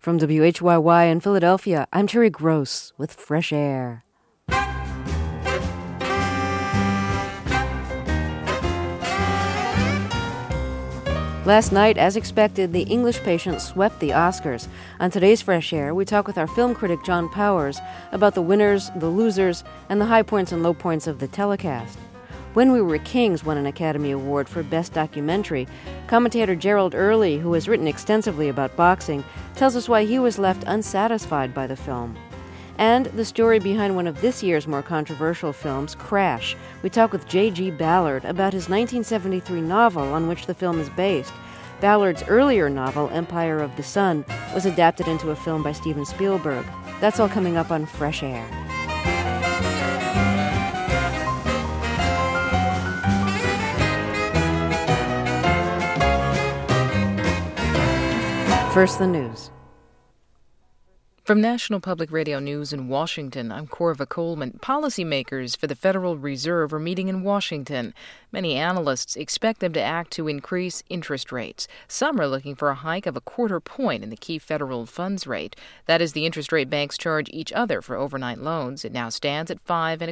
From WHYY in Philadelphia, I'm Terry Gross with Fresh Air. Last night, as expected, The English Patient swept the Oscars. On today's Fresh Air, we talk with our film critic John Powers about the winners, the losers, and the high points and low points of the telecast. When We Were Kings won an Academy Award for Best Documentary. Commentator Gerald Early, who has written extensively about boxing, tells us why he was left unsatisfied by the film. And the story behind one of this year's more controversial films, Crash. We talk with J.G. Ballard about his 1973 novel on which the film is based. Ballard's earlier novel, Empire of the Sun, was adapted into a film by Steven Spielberg. That's all coming up on Fresh Air. First, the news. From National Public Radio News in Washington, I'm Corva Coleman. Policymakers for the Federal Reserve are meeting in Washington. Many analysts expect them to act to increase interest rates. Some are looking for a hike of 1/4 point in the key federal funds rate. That is the interest rate banks charge each other for overnight loans. It now stands at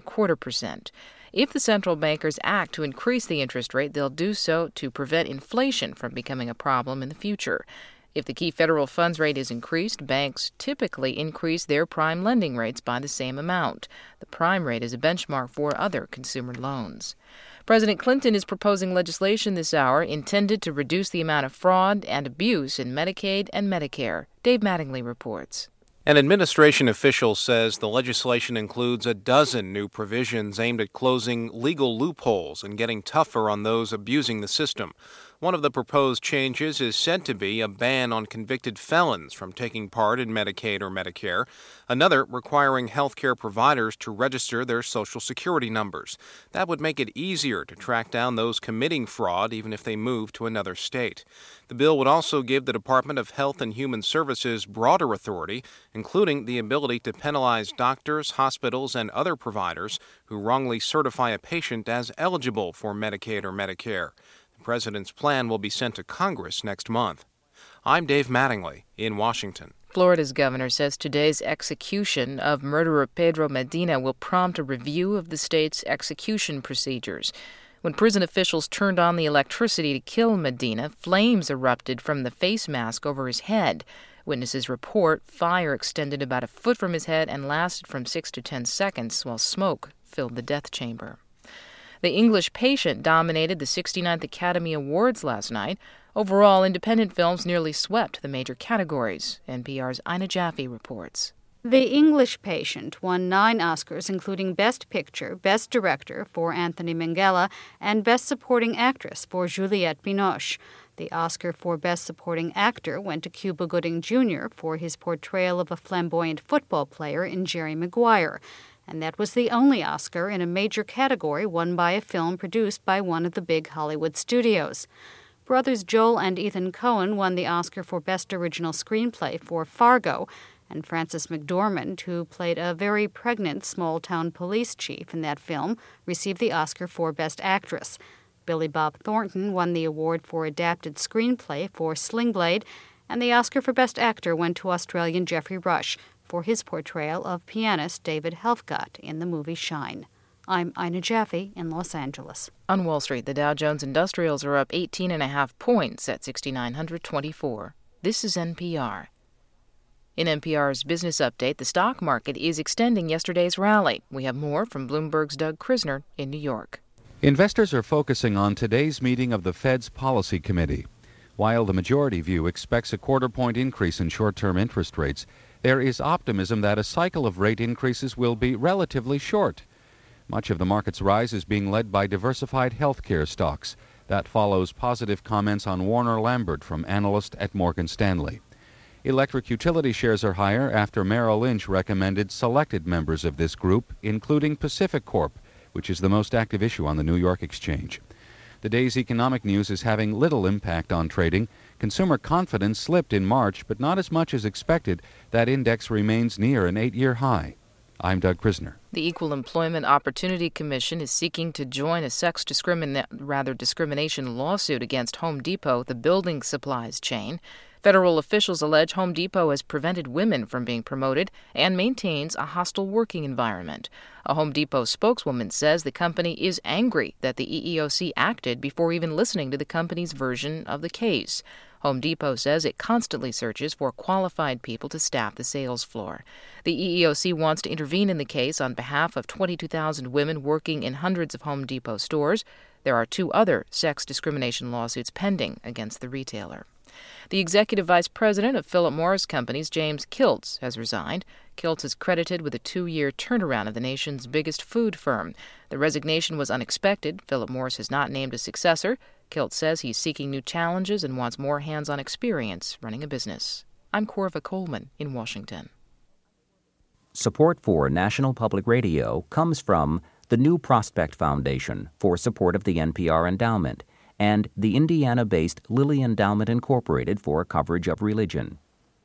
5.25%. If the central bankers act to increase the interest rate, they'll do so to prevent inflation from becoming a problem in the future. If the key federal funds rate is increased, banks typically increase their prime lending rates by the same amount. The prime rate is a benchmark for other consumer loans. President Clinton is proposing legislation this hour intended to reduce the amount of fraud and abuse in Medicaid and Medicare. Dave Mattingly reports. An administration official says the legislation includes a dozen new provisions aimed at closing legal loopholes and getting tougher on those abusing the system. One of the proposed changes is said to be a ban on convicted felons from taking part in Medicaid or Medicare, another requiring healthcare providers to register their Social Security numbers. That would make it easier to track down those committing fraud even if they move to another state. The bill would also give the Department of Health and Human Services broader authority, including the ability to penalize doctors, hospitals, and other providers who wrongly certify a patient as eligible for Medicaid or Medicare. The president's plan will be sent to Congress next month. I'm Dave Mattingly in Washington. Florida's governor says today's execution of murderer Pedro Medina will prompt a review of the state's execution procedures. When prison officials turned on the electricity to kill Medina, flames erupted from the face mask over his head. Witnesses report fire extended about 1 foot from his head and lasted from 6 to 10 seconds while smoke filled the death chamber. The English Patient dominated the 69th Academy Awards last night. Overall, independent films nearly swept the major categories. NPR's Ina Jaffe reports. The English Patient won 9 Oscars, including Best Picture, Best Director for Anthony Minghella, and Best Supporting Actress for Juliette Binoche. The Oscar for Best Supporting Actor went to Cuba Gooding Jr. for his portrayal of a flamboyant football player in Jerry Maguire. And that was the only Oscar in a major category won by a film produced by one of the big Hollywood studios. Brothers Joel and Ethan Coen won the Oscar for Best Original Screenplay for Fargo, and Frances McDormand, who played a very pregnant small-town police chief in that film, received the Oscar for Best Actress. Billy Bob Thornton won the award for Adapted Screenplay for Sling Blade, and the Oscar for Best Actor went to Australian Geoffrey Rush for his portrayal of pianist David Helfgott in the movie Shine. I'm Ina Jaffe in Los Angeles. On Wall Street, the Dow Jones Industrials are up 18.5 points at 6,924. This is NPR. In NPR's Business Update, the stock market is extending yesterday's rally. We have more from Bloomberg's Doug Krisner in New York. Investors are focusing on today's meeting of the Fed's Policy Committee. While the majority view expects a 1/4 point increase in short-term interest rates, there is optimism that a cycle of rate increases will be relatively short. Much of the market's rise is being led by diversified healthcare stocks. That follows positive comments on Warner Lambert from analyst at Morgan Stanley. Electric utility shares are higher after Merrill Lynch recommended selected members of this group, including Pacific Corp, which is the most active issue on the New York Exchange. The day's economic news is having little impact on trading. Consumer confidence slipped in March, but not as much as expected. That index remains near an 8-year high. I'm Doug Krisner. The Equal Employment Opportunity Commission is seeking to join a sex discrimination lawsuit against Home Depot, the building supplies chain. Federal officials allege Home Depot has prevented women from being promoted and maintains a hostile working environment. A Home Depot spokeswoman says the company is angry that the EEOC acted before even listening to the company's version of the case. Home Depot says it constantly searches for qualified people to staff the sales floor. The EEOC wants to intervene in the case on behalf of 22,000 women working in hundreds of Home Depot stores. There are 2 other sex discrimination lawsuits pending against the retailer. The executive vice president of Philip Morris Companies, James Kiltz, has resigned. Kiltz is credited with a 2-year turnaround of the nation's biggest food firm. The resignation was unexpected. Philip Morris has not named a successor. Kiltz says he's seeking new challenges and wants more hands-on experience running a business. I'm Corva Coleman in Washington. Support for National Public Radio comes from the New Prospect Foundation for support of the NPR Endowment and the Indiana-based Lilly Endowment Incorporated for coverage of religion.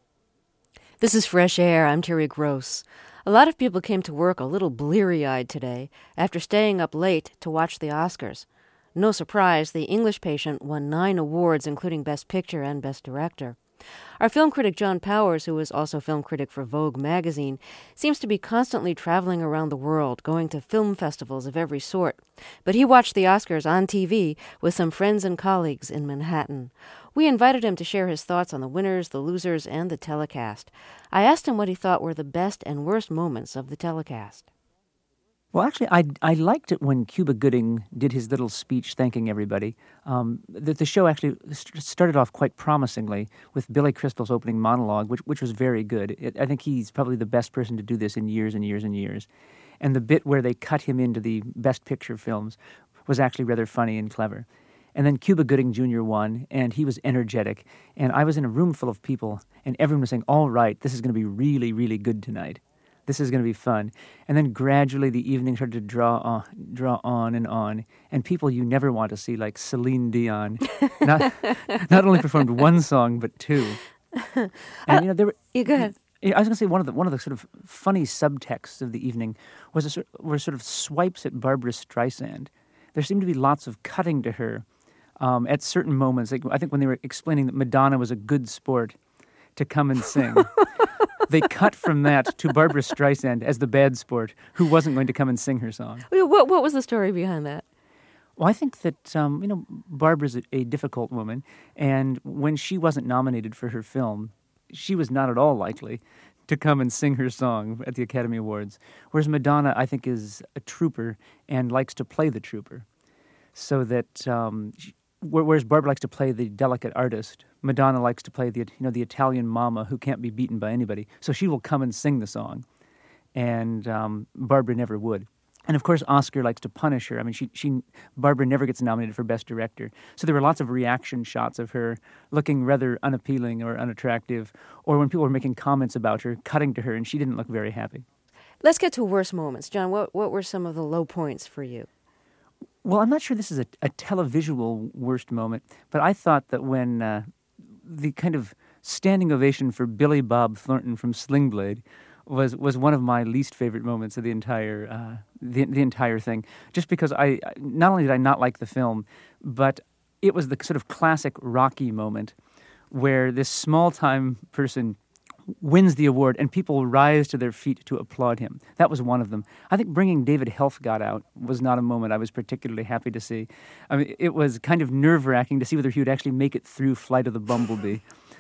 This is Fresh Air. I'm Terry Gross. A lot of people came to work a little bleary-eyed today after staying up late to watch the Oscars. No surprise, The English Patient won 9 awards, including Best Picture and Best Director. Our film critic John Powers, who is also film critic for Vogue magazine, seems to be constantly traveling around the world, going to film festivals of every sort. But he watched the Oscars on TV with some friends and colleagues in Manhattan. We invited him to share his thoughts on the winners, the losers, and the telecast. I asked him what he thought were the best and worst moments of the telecast. Well, actually, I liked it when Cuba Gooding did his little speech thanking everybody. The show actually started off quite promisingly with Billy Crystal's opening monologue, which was very good. I think he's probably the best person to do this in years and years and years. And the bit where they cut him into the Best Picture films was actually rather funny and clever. And then Cuba Gooding Jr. won, and he was energetic. And I was in a room full of people, and everyone was saying, all right, this is going to be really, really good tonight. This is going to be fun. And then gradually the evening started to draw on, and people you never want to see, like Celine Dion, not only performed one song but 2. And there were. You go ahead. I was going to say one of the sort of funny subtexts of the evening were sort of swipes at Barbra Streisand. There seemed to be lots of cutting to her at certain moments. Like I think when they were explaining that Madonna was a good sport to come and sing. They cut from that to Barbra Streisand as the bad sport who wasn't going to come and sing her song. What was the story behind that? Well, I think that, Barbara's a difficult woman, and when she wasn't nominated for her film, she was not at all likely to come and sing her song at the Academy Awards. Whereas Madonna, I think, is a trooper and likes to play the trooper. So that, whereas Barbara likes to play the delicate artist, Madonna likes to play the Italian mama who can't be beaten by anybody. So she will come and sing the song, and Barbara never would. And of course, Oscar likes to punish her. I mean, Barbara never gets nominated for Best Director. So there were lots of reaction shots of her looking rather unappealing or unattractive, or when people were making comments about her, cutting to her, and she didn't look very happy. Let's get to worst moments. John, what were some of the low points for you? Well, I'm not sure this is a televisual worst moment, but I thought that when the kind of standing ovation for Billy Bob Thornton from Sling Blade was one of my least favorite moments of the entire the entire thing. Just because I not only did I not like the film, but it was the sort of classic Rocky moment where this small-time person wins the award and people rise to their feet to applaud him. That was one of them. I think bringing David Helfgott out was not a moment I was particularly happy to see. I mean, it was kind of nerve-wracking to see whether he would actually make it through Flight of the Bumblebee.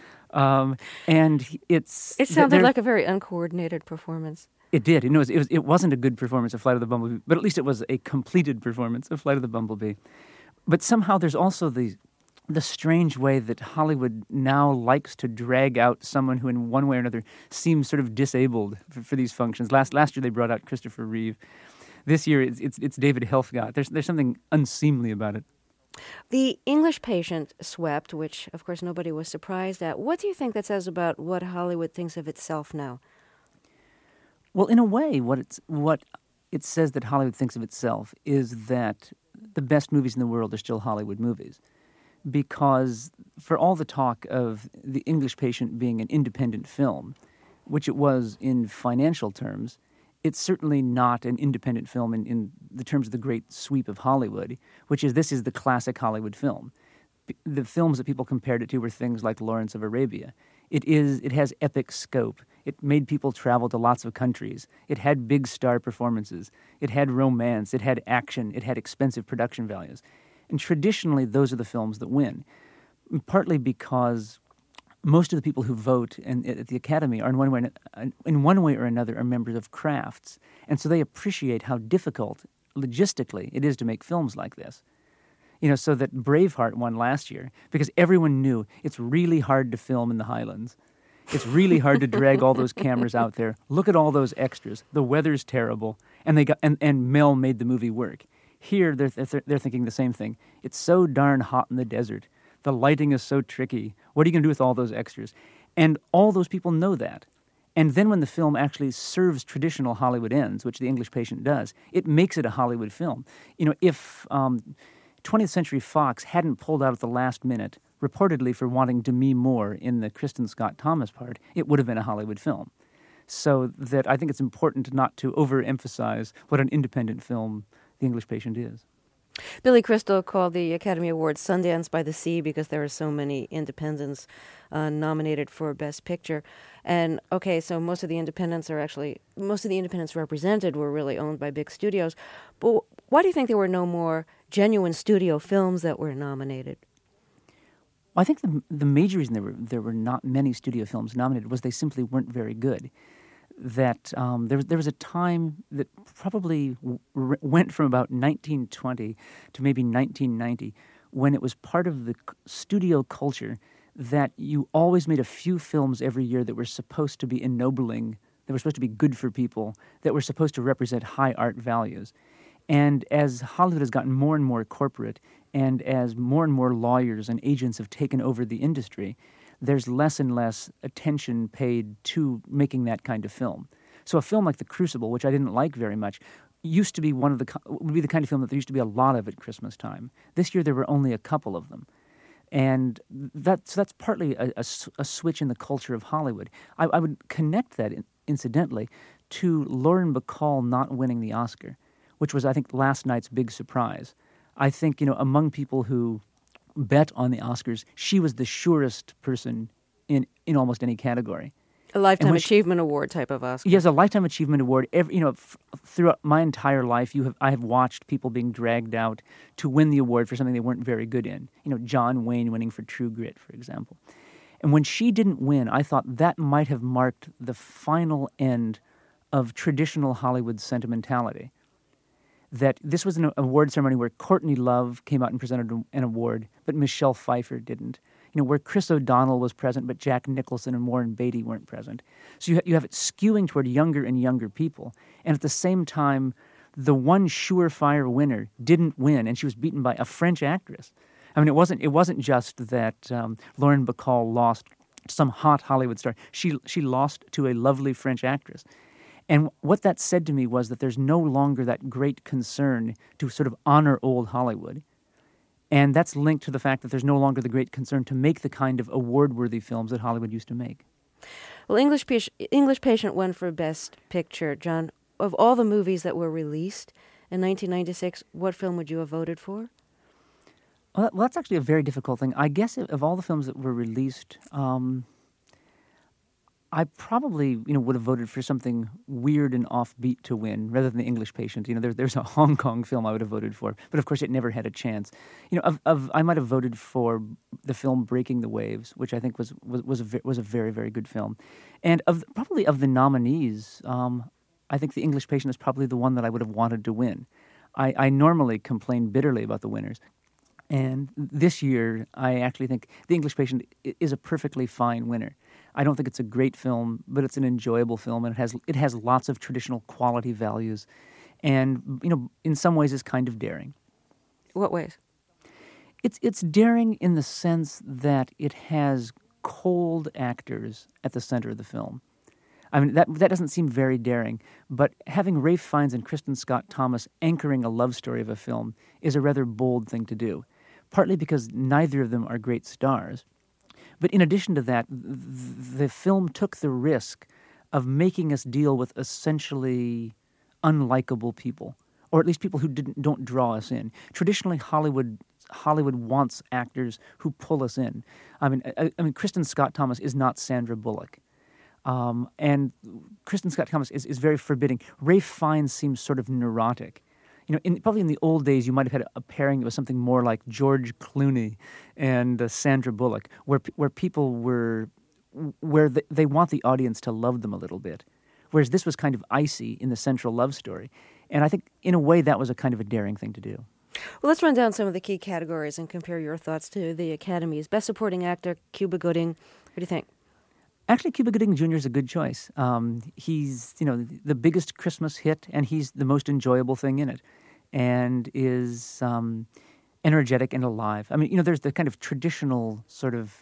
And it sounded like a very uncoordinated performance. It did. It wasn't a good performance of Flight of the Bumblebee, but at least it was a completed performance of Flight of the Bumblebee. But somehow there's also the strange way that Hollywood now likes to drag out someone who in one way or another seems sort of disabled for these functions. Last year they brought out Christopher Reeve. This year it's David Helfgott. There's something unseemly about it. The English Patient swept, which of course nobody was surprised at. What do you think that says about what Hollywood thinks of itself now? Well, in a way, what it says that Hollywood thinks of itself is that the best movies in the world are still Hollywood movies. Because for all the talk of The English Patient being an independent film, which it was in financial terms, it's certainly not an independent film in the terms of the great sweep of Hollywood, which is this is the classic Hollywood film. the films that people compared it to were things like Lawrence of Arabia. It has epic scope. It made people travel to lots of countries. It had big star performances. It had romance. It had action. It had expensive production values. And traditionally, those are the films that win, partly because most of the people who vote at the Academy are in one way or another are members of crafts, and so they appreciate how difficult, logistically, it is to make films like this. So that Braveheart won last year because everyone knew it's really hard to film in the Highlands. It's really hard to drag all those cameras out there. Look at all those extras. The weather's terrible, and Mel made the movie work. Here, they're thinking the same thing. It's so darn hot in the desert. The lighting is so tricky. What are you going to do with all those extras? And all those people know that. And then when the film actually serves traditional Hollywood ends, which The English Patient does, it makes it a Hollywood film. If 20th Century Fox hadn't pulled out at the last minute, reportedly for wanting Demi Moore in the Kristen Scott Thomas part, it would have been a Hollywood film. So that I think it's important not to overemphasize what an independent film The English Patient is. Billy Crystal called the Academy Awards Sundance by the Sea because there are so many independents nominated for Best Picture. And okay, so most of the independents represented were really owned by big studios. But why do you think there were no more genuine studio films that were nominated? I think the major reason there were not many studio films nominated was they simply weren't very good. That there was a time that probably went from about 1920 to maybe 1990 when it was part of the studio culture that you always made a few films every year that were supposed to be ennobling, that were supposed to be good for people, that were supposed to represent high art values. And as Hollywood has gotten more and more corporate, and as more and more lawyers and agents have taken over the industry, there's less and less attention paid to making that kind of film. So a film like The Crucible, which I didn't like very much, would be the kind of film that there used to be a lot of at Christmas time. This year there were only a couple of them. And that's partly a switch in the culture of Hollywood. I would connect that, incidentally, to Lauren Bacall not winning the Oscar, which was, I think, last night's big surprise. I think, among people who bet on the Oscars, she was the surest person in almost any category. A Lifetime Achievement Award type of Oscar. Yes, a Lifetime Achievement Award. Throughout my entire life, I have watched people being dragged out to win the award for something they weren't very good in. John Wayne winning for True Grit, for example. And when she didn't win, I thought that might have marked the final end of traditional Hollywood sentimentality. That this was an award ceremony where Courtney Love came out and presented an award, but Michelle Pfeiffer didn't. Where Chris O'Donnell was present, but Jack Nicholson and Warren Beatty weren't present. So you have it skewing toward younger and younger people. And at the same time, the one surefire winner didn't win, and she was beaten by a French actress. I mean, it wasn't just that Lauren Bacall lost to some hot Hollywood star. She lost to a lovely French actress. And what that said to me was that there's no longer that great concern to sort of honor old Hollywood. And that's linked to the fact that there's no longer the great concern to make the kind of award-worthy films that Hollywood used to make. Well, English Patient won for Best Picture. John, of all the movies that were released in 1996, what film would you have voted for? Well, that's actually a very difficult thing. I guess of all the films that were released, I probably, would have voted for something weird and offbeat to win rather than The English Patient. There's a Hong Kong film I would have voted for, but of course it never had a chance. I might have voted for the film Breaking the Waves, which I think was a very, very good film. And of the nominees, I think The English Patient is probably the one that I would have wanted to win. I normally complain bitterly about the winners. And this year, I actually think The English Patient is a perfectly fine winner. I don't think it's a great film, but it's an enjoyable film, and it has lots of traditional quality values, and in some ways is kind of daring. What ways? It's daring in the sense that it has cold actors at the center of the film. I mean, that doesn't seem very daring, but having Ralph Fiennes and Kristen Scott Thomas anchoring a love story of a film is a rather bold thing to do, partly because neither of them are great stars. But in addition to that, the film took the risk of making us deal with essentially unlikable people, or at least people who don't draw us in. Traditionally, Hollywood wants actors who pull us in. I mean, Kristen Scott Thomas is not Sandra Bullock. And Kristen Scott Thomas is very forbidding. Ralph Fiennes seems sort of neurotic. Probably in the old days, you might have had a pairing that was something more like George Clooney and Sandra Bullock, where people they want the audience to love them a little bit, whereas this was kind of icy in the central love story. And I think, in a way, that was a kind of a daring thing to do. Well, let's run down some of the key categories and compare your thoughts to the Academy's. Best Supporting Actor, Cuba Gooding. What do you think? Actually, Cuba Gooding Jr. is a good choice. He's, the biggest Christmas hit, and he's the most enjoyable thing in it, and is energetic and alive. I mean, there's the kind of traditional sort of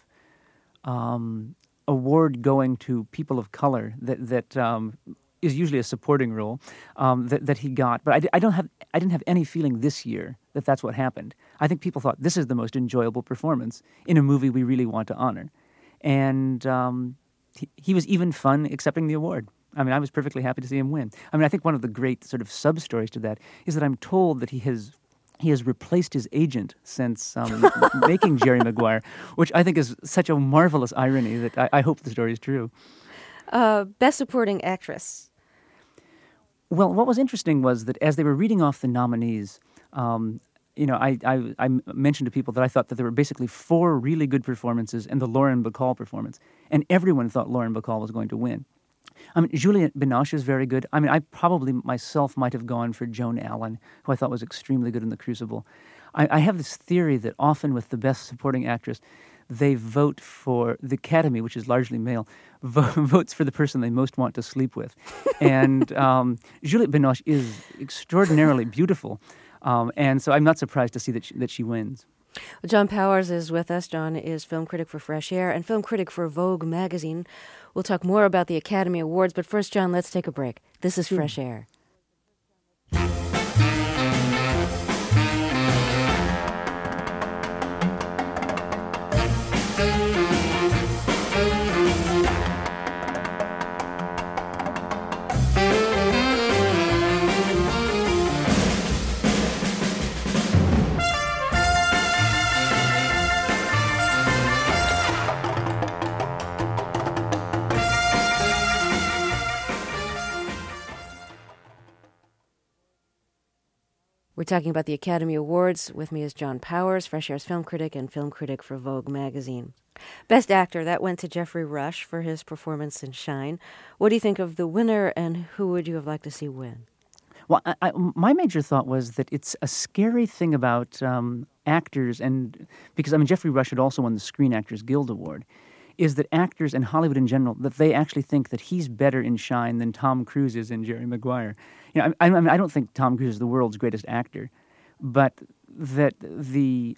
award going to people of color that is usually a supporting role that he got. But I didn't have any feeling this year that that's what happened. I think people thought this is the most enjoyable performance in a movie we really want to honor, and he was even fun accepting the award. I mean, I was perfectly happy to see him win. I mean, I think one of the great sort of sub-stories to that is that I'm told that he has replaced his agent since making Jerry Maguire, which I think is such a marvelous irony that I hope the story is true. Best Supporting Actress. Well, what was interesting was that as they were reading off the nominees, I mentioned to people that I thought that there were basically 4 really good performances and the Lauren Bacall performance, and everyone thought Lauren Bacall was going to win. I mean, Juliette Binoche is very good. I mean, I probably myself might have gone for Joan Allen, who I thought was extremely good in The Crucible. I have this theory that often with the Best Supporting Actress, they vote for the Academy, which is largely male, votes for the person they most want to sleep with. And Juliette Binoche is extraordinarily beautiful. And so I'm not surprised to see that she wins. Well, John Powers is with us. John is film critic for Fresh Air and film critic for Vogue magazine. We'll talk more about the Academy Awards, but first, John, let's take a break. This is Fresh Air. We're talking about the Academy Awards. With me is John Powers, Fresh Air's film critic and film critic for Vogue magazine. Best Actor, that went to Geoffrey Rush for his performance in Shine. What do you think of the winner, and who would you have liked to see win? Well, my major thought was that it's a scary thing about actors, and because, Geoffrey Rush had also won the Screen Actors Guild Award, is that actors and Hollywood in general, that they actually think that he's better in Shine than Tom Cruise is in Jerry Maguire. I don't think Tom Cruise is the world's greatest actor, but that the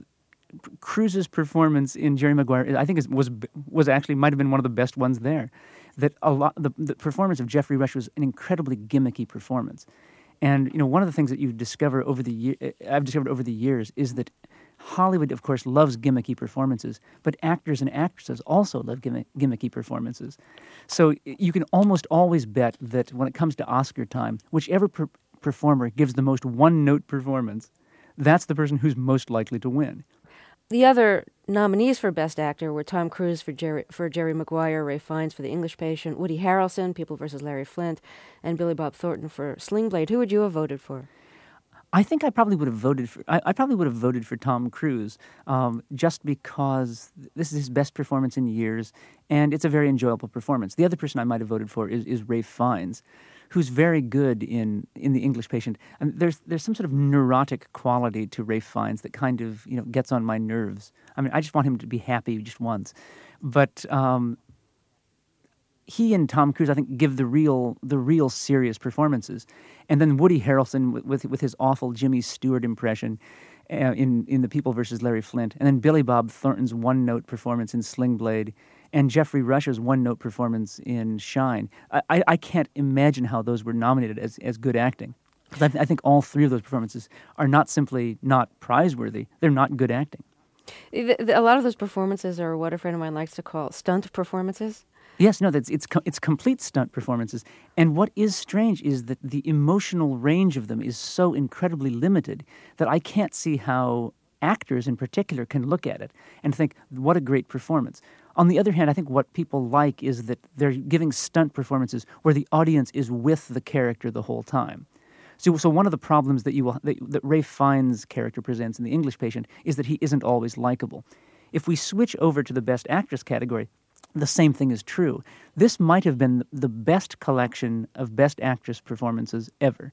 Cruise's performance in Jerry Maguire, I think, was actually might have been one of the best ones there. That the performance of Geoffrey Rush was an incredibly gimmicky performance, and one of the things that I've discovered over the years is that Hollywood, of course, loves gimmicky performances, but actors and actresses also love gimmicky performances. So you can almost always bet that when it comes to Oscar time, whichever performer gives the most one-note performance, that's the person who's most likely to win. The other nominees for Best Actor were Tom Cruise for Jerry Maguire, Ralph Fiennes for The English Patient, Woody Harrelson, People vs. Larry Flint, and Billy Bob Thornton for Sling Blade. Who would you have voted for? I think I probably would have voted for. I probably would have voted for Tom Cruise, just because this is his best performance in years, and it's a very enjoyable performance. The other person I might have voted for is Ralph Fiennes, who's very good in The English Patient. And there's some sort of neurotic quality to Ralph Fiennes that kind of gets on my nerves. I just want him to be happy just once, but he and Tom Cruise, I think, give the real serious performances. And then Woody Harrelson with his awful Jimmy Stewart impression in The People vs. Larry Flint, and then Billy Bob Thornton's one-note performance in Sling Blade, and Geoffrey Rush's one-note performance in Shine. I can't imagine how those were nominated as good acting. Because I think all 3 of those performances are not simply not prize-worthy, they're not good acting. A lot of those performances are what a friend of mine likes to call stunt performances. Yes, no, it's complete stunt performances. And what is strange is that the emotional range of them is so incredibly limited that I can't see how actors in particular can look at it and think, what a great performance. On the other hand, I think what people like is that they're giving stunt performances where the audience is with the character the whole time. So one of the problems that Ralph Fiennes' character presents in The English Patient is that he isn't always likable. If we switch over to the Best Actress category, the same thing is true. This might have been the best collection of Best Actress performances ever.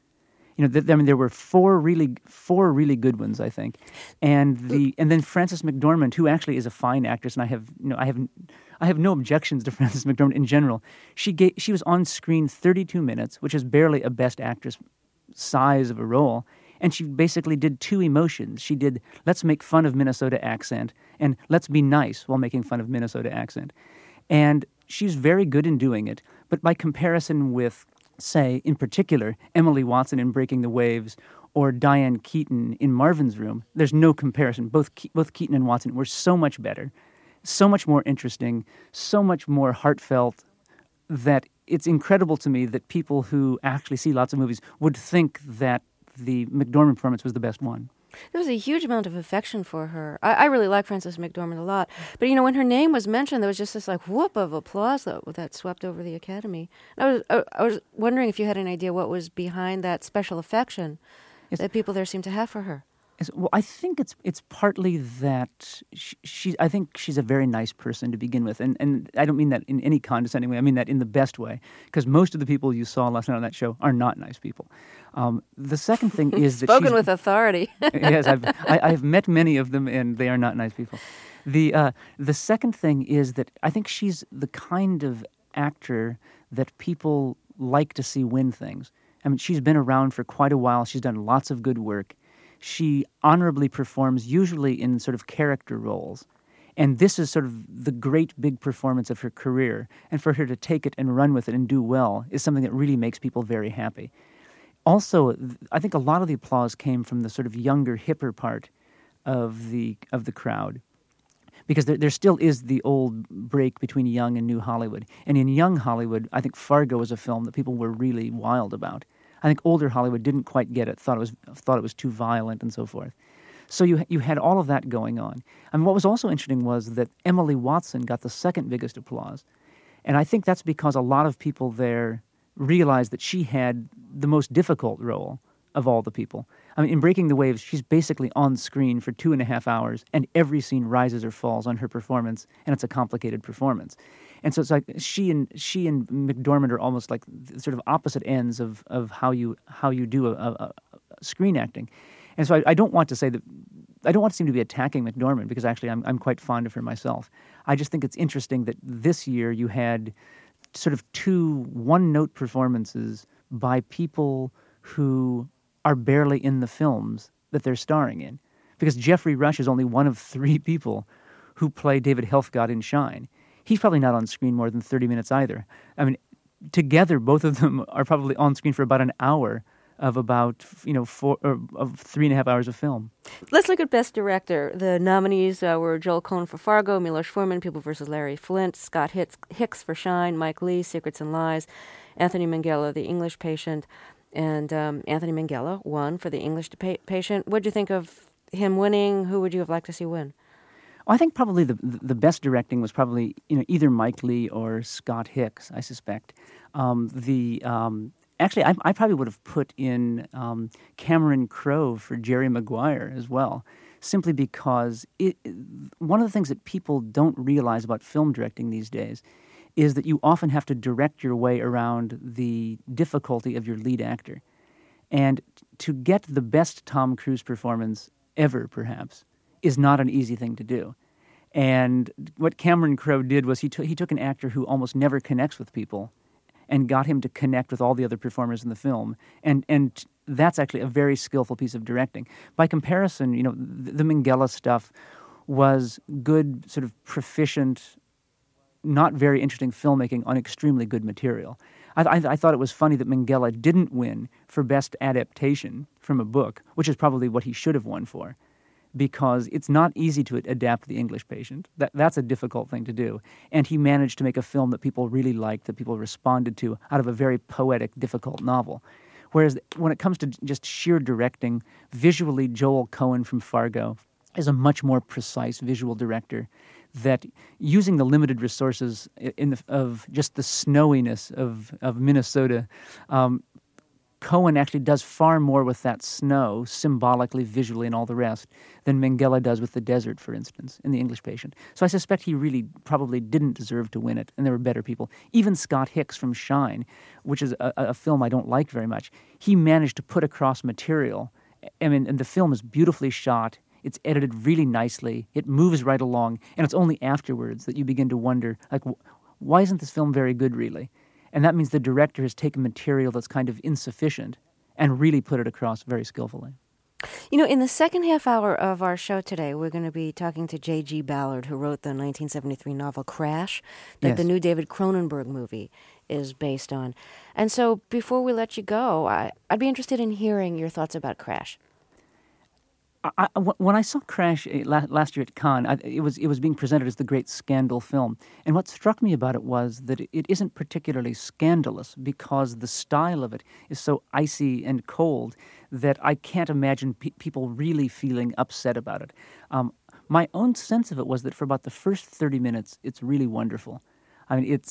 There were four really good ones, I think, and then Frances McDormand, who actually is a fine actress, and I have no objections to Frances McDormand in general. She was on screen 32 minutes, which is barely a Best Actress size of a role, and she basically did two emotions. She did let's make fun of Minnesota accent and let's be nice while making fun of Minnesota accent, and she's very good in doing it. But by comparison with, say, in particular, Emily Watson in Breaking the Waves or Diane Keaton in Marvin's Room, there's no comparison. Both Keaton and Watson were so much better, so much more interesting, so much more heartfelt, that it's incredible to me that people who actually see lots of movies would think that the McDormand performance was the best one. There was a huge amount of affection for her. I really like Frances McDormand a lot. But, when her name was mentioned, there was just this, whoop of applause that swept over the Academy. And I was wondering if you had an idea what was behind that special affection that people there seem to have for her. Well, I think it's partly that I think she's a very nice person to begin with, and I don't mean that in any condescending way. I mean that in the best way, because most of the people you saw last night on that show are not nice people. The second thing is that spoken with authority. Yes, I've met many of them, and they are not nice people. The second thing is that I think she's the kind of actor that people like to see win things. I mean, she's been around for quite a while. She's done lots of good work. She honorably performs, usually in sort of character roles. And this is sort of the great big performance of her career. And for her to take it and run with it and do well is something that really makes people very happy. Also, I think a lot of the applause came from the sort of younger, hipper part of the crowd. Because there still is the old break between young and new Hollywood. And in young Hollywood, I think Fargo was a film that people were really wild about. I think older Hollywood didn't quite get it, thought it was too violent and so forth. So you had all of that going on. And what was also interesting was that Emily Watson got the second biggest applause. And I think that's because a lot of people there realized that she had the most difficult role of all the people. I mean, in Breaking the Waves, she's basically on screen for 2.5 hours, and every scene rises or falls on her performance, and it's a complicated performance. And so it's like she and McDormand are almost like sort of opposite ends of how you do a screen acting. And so I don't want to say that I don't want to seem to be attacking McDormand, because actually I'm quite fond of her myself. I just think it's interesting that this year you had sort of two one-note performances by people who are barely in the films that they're starring in. Because Jeffrey Rush is only one of 3 people who play David Helfgott in Shine. He's probably not on screen more than 30 minutes either. I mean, together, both of them are probably on screen for about an hour of about, 3.5 hours of film. Let's look at Best Director. The nominees were Joel Coen for Fargo, Milos Forman, People vs. Larry Flint, Scott Hicks for Shine, Mike Leigh, Secrets and Lies, Anthony Minghella, The English Patient, and Anthony Minghella won for The English Patient. What do you think of him winning? Who would you have liked to see win? Well, I think probably the best directing was probably either Mike Leigh or Scott Hicks, I suspect. Actually, I probably would have put in Cameron Crowe for Jerry Maguire as well, simply because one of the things that people don't realize about film directing these days is that you often have to direct your way around the difficulty of your lead actor. And to get the best Tom Cruise performance ever, perhaps, is not an easy thing to do. And what Cameron Crowe did was he took an actor who almost never connects with people and got him to connect with all the other performers in the film. And that's actually a very skillful piece of directing. By comparison, the Minghella stuff was good, sort of proficient, not very interesting filmmaking on extremely good material. I thought it was funny that Minghella didn't win for Best Adaptation from a book, which is probably what he should have won for. because it's not easy to adapt The English Patient. That's a difficult thing to do. And he managed to make a film that people really liked, that people responded to, out of a very poetic, difficult novel. Whereas when it comes to just sheer directing, visually Joel Cohen from Fargo is a much more precise visual director that, using the limited resources of just the snowiness of Minnesota, Cohen actually does far more with that snow, symbolically, visually, and all the rest, than Minghella does with the desert, for instance, in The English Patient. So I suspect he really probably didn't deserve to win it, and there were better people. Even Scott Hicks from Shine, which is a film I don't like very much, he managed to put across material. I mean, and the film is beautifully shot. It's edited really nicely. It moves right along, and it's only afterwards that you begin to wonder, like, why isn't this film very good, really? And that means the director has taken material that's kind of insufficient and really put it across very skillfully. You know, in the second half hour of our show today, we're going to be talking to J.G. Ballard, who wrote the 1973 novel Crash, that the new David Cronenberg movie is based on. And so before we let you go, I'd be interested in hearing your thoughts about Crash. When I saw Crash last year at Cannes, it was being presented as the great scandal film. And what struck me about it was that it isn't particularly scandalous because the style of it is so icy and cold that I can't imagine people really feeling upset about it. My own sense of it was that for about the first 30 minutes, it's really wonderful. I mean,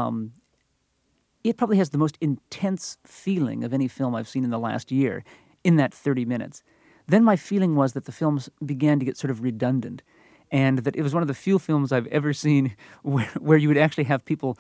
it probably has the most intense feeling of any film I've seen in the last year in that 30 minutes. Then my feeling was that the films began to get sort of redundant, and that it was one of the few films I've ever seen where you would actually have people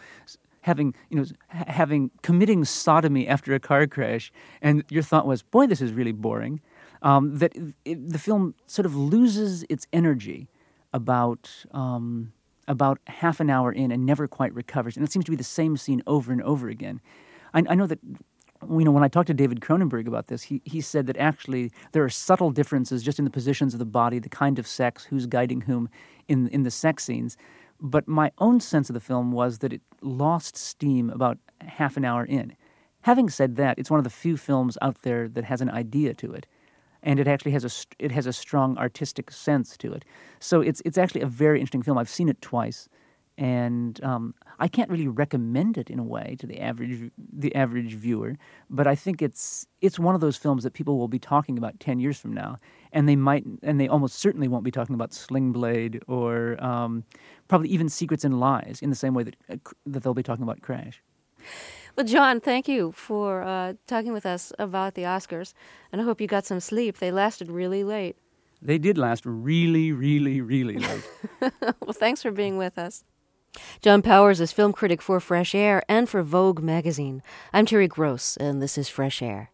committing sodomy after a car crash, and your thought was, boy, this is really boring. The film sort of loses its energy about half an hour in and never quite recovers, and it seems to be the same scene over and over again. I know that. When I talked to David Cronenberg about this, he said that actually there are subtle differences just in the positions of the body, the kind of sex, who's guiding whom in the sex scenes. But my own sense of the film was that it lost steam about half an hour in. Having said that, it's one of the few films out there that has an idea to it, and it actually has a strong artistic sense to it. So it's actually a very interesting film. I've seen it twice. And I can't really recommend it in a way to the average viewer, but I think it's one of those films that people will be talking about 10 years from now, and they almost certainly won't be talking about Sling Blade or probably even Secrets and Lies in the same way that they'll be talking about Crash. Well, John, thank you for talking with us about the Oscars, and I hope you got some sleep. They lasted really late. They did last really, really, really late. Well, thanks for being with us. John Powers is film critic for Fresh Air and for Vogue magazine. I'm Terry Gross, and this is Fresh Air.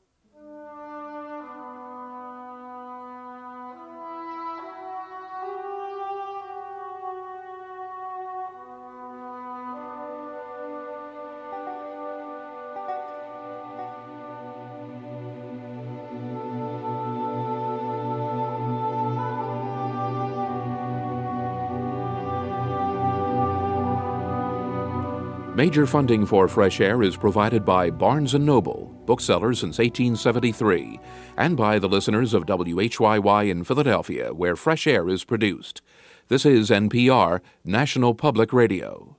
Major funding for Fresh Air is provided by Barnes & Noble, booksellers since 1873, and by the listeners of WHYY in Philadelphia, where Fresh Air is produced. This is NPR, National Public Radio.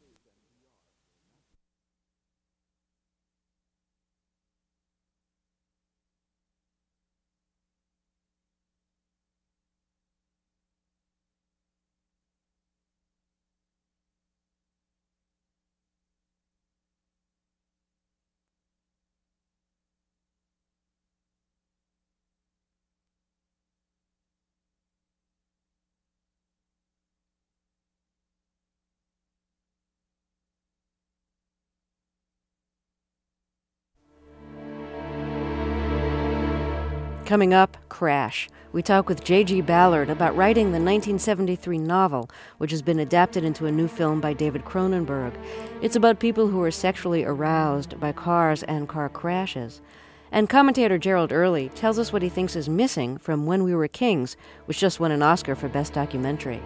Coming up, Crash. We talk with J.G. Ballard about writing the 1973 novel, which has been adapted into a new film by David Cronenberg. It's about people who are sexually aroused by cars and car crashes. And commentator Gerald Early tells us what he thinks is missing from When We Were Kings, which just won an Oscar for Best Documentary.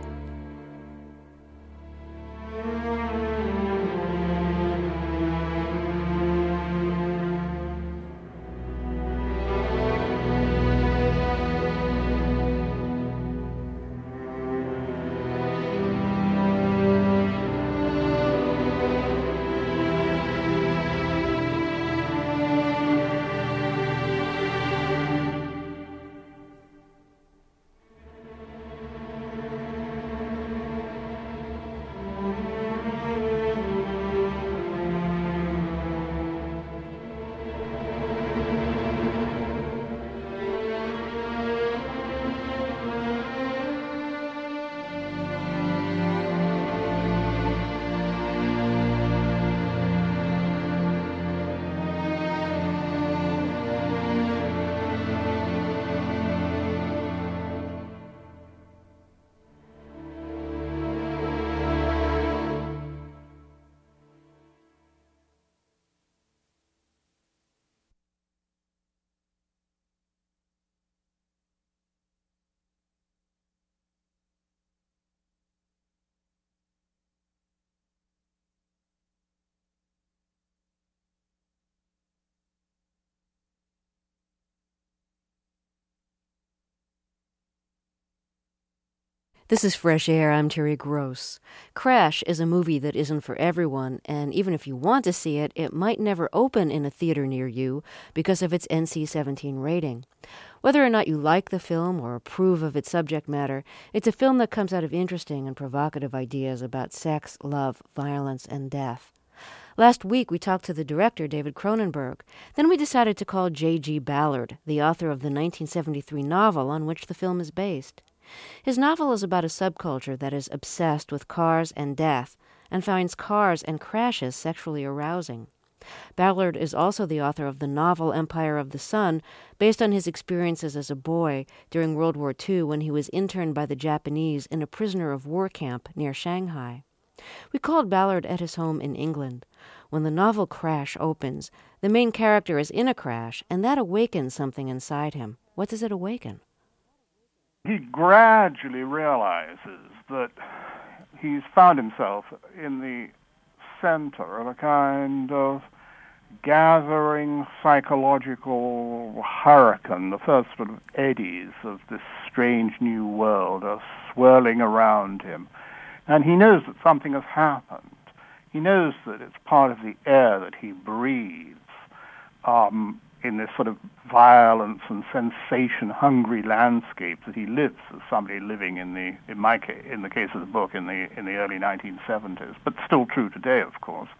This is Fresh Air. I'm Terry Gross. Crash is a movie that isn't for everyone, and even if you want to see it, it might never open in a theater near you because of its NC-17 rating. Whether or not you like the film or approve of its subject matter, it's a film that comes out of interesting and provocative ideas about sex, love, violence, and death. Last week, we talked to the director, David Cronenberg. Then we decided to call J.G. Ballard, the author of the 1973 novel on which the film is based. His novel is about a subculture that is obsessed with cars and death and finds cars and crashes sexually arousing. Ballard is also the author of the novel Empire of the Sun, based on his experiences as a boy during World War II when he was interned by the Japanese in a prisoner of war camp near Shanghai. We called Ballard at his home in England. When the novel Crash opens, the main character is in a crash, and that awakens something inside him. What does it awaken? He gradually realizes that he's found himself in the center of a kind of gathering psychological hurricane. The first sort of eddies of this strange new world are swirling around him. And he knows that something has happened. He knows that it's part of the air that he breathes in this sort of violence and sensation-hungry landscape that he lives as somebody living in the case of the book, in the early 1970s, but still true today, of course.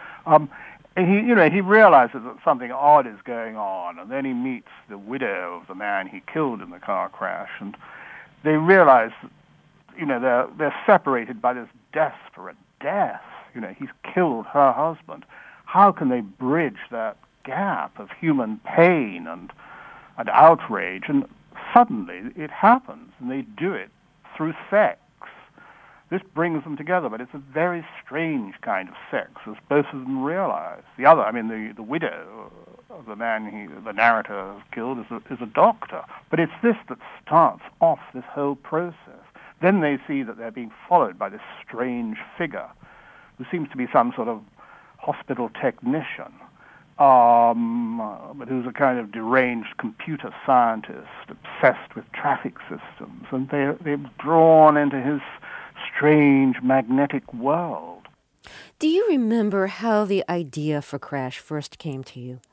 He realizes that something odd is going on, and then he meets the widow of the man he killed in the car crash, and they realize that, they're separated by this desperate death. He's killed her husband. How can they bridge that gap of human pain and outrage? And suddenly it happens, and they do it through sex. This brings them together, but it's a very strange kind of sex, as both of them realize. The widow of the man the narrator has killed is a doctor, but it's this that starts off this whole process. Then they see that they're being followed by this strange figure who seems to be some sort of hospital technician, but who's a kind of deranged computer scientist obsessed with traffic systems, and they're drawn into his strange magnetic world. Do you remember how the idea for Crash first came to you?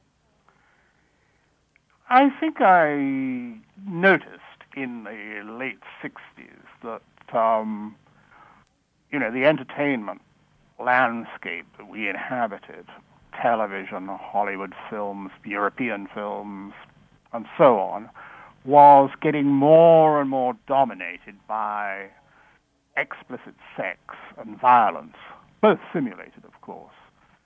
I think I noticed in the late 60s that, the entertainment landscape that we inhabited, television, Hollywood films, European films, and so on, was getting more and more dominated by explicit sex and violence, both simulated, of course.